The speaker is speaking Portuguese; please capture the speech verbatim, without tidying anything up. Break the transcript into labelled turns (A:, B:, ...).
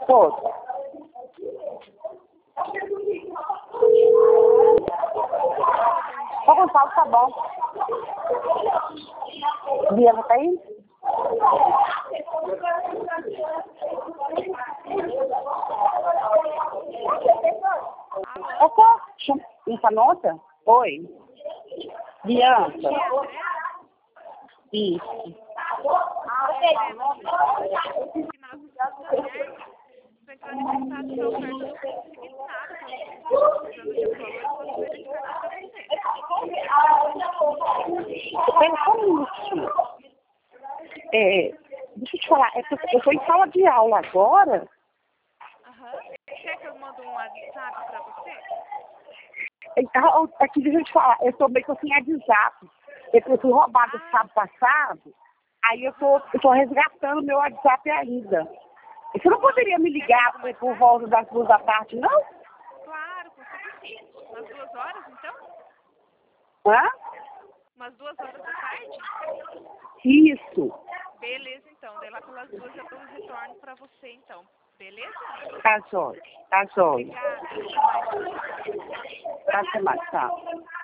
A: Pô. Só Gonçalves, tá bom. Biela tá aí? É só essa nota? Oi. Bianca. Isso. Espera só um minutinho. É, deixa eu te falar, é porque eu tô em sala de aula agora.
B: Aham. Quer que eu mando um WhatsApp pra você?
A: Então, aqui, deixa eu te falar, eu tô bem que eu tenho WhatsApp. Eu fui roubada ah. sábado passado, aí eu tô, eu tô resgatando meu WhatsApp ainda. Você não poderia me ligar por, por volta das duas da tarde, não?
B: Claro, consigo sim. Umas duas horas, então?
A: Hã?
B: Umas duas horas da tarde?
A: Isso.
B: Beleza, então. Daí lá pelas duas eu retorno pra você, então. Beleza?
A: Tá jóia. Tá jóia.
B: Obrigada. Até mais.
A: Até mais, tá.